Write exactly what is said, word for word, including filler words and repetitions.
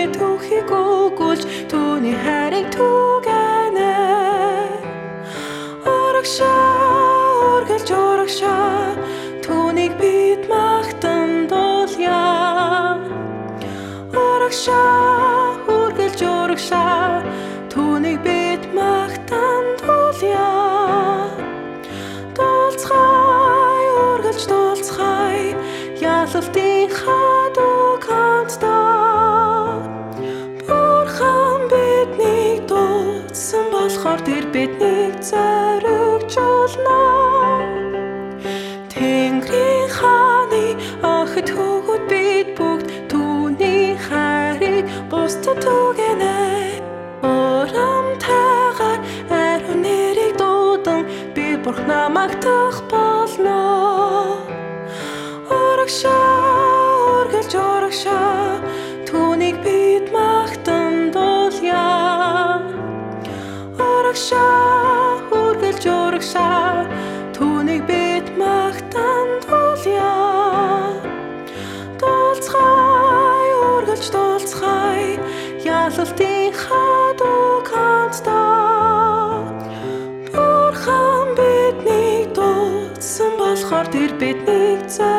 ихэд түүхийг өгүүлж түүний хайрыг түгэнэ. Урагшаа үргэлж урагшаа түүнийг бид магтан дуулъя. Урагшаа үргэлж урагшаа түүнийг бид магтан дуулъя. Дуулцгай үргэлж дуулцгай ялалтын хадуг хамтдаа. Бурхан биднийг дуудсан болохоор тэр биднийг зоригжуулна. Тэнгэрийн хааны охид хүүгүүд бид бүгд түүний хайрыг бусдад түгэнэ. Урамтайгаар ариун нэрийг дуудан бид Бурханаа магтах болно. Урагшаа үргэлж урагшаа түүнийг бид магтан дуулъя. Урагшаа үргэлж урагшаа түүнийг бид магтан дуулъя. Дуулцгай үргэлж дуулцгай ялалтын хадуг хамтдаа. Бурхан биднийг дуудсан болохоор тэр биднийг